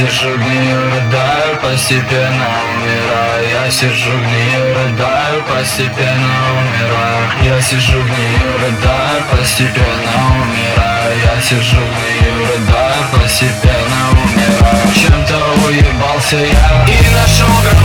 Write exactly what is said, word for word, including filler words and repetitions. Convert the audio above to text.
сижу, гнию, рыдаю, постепенно умираю. Я сижу, гнию, рыдаю, постепенно умираю. Я сижу, гнию, рыдаю, постепенно умираю. Я сижу, гнию, рыдаю, постепенно умираю. Чем-то уебался я и нашел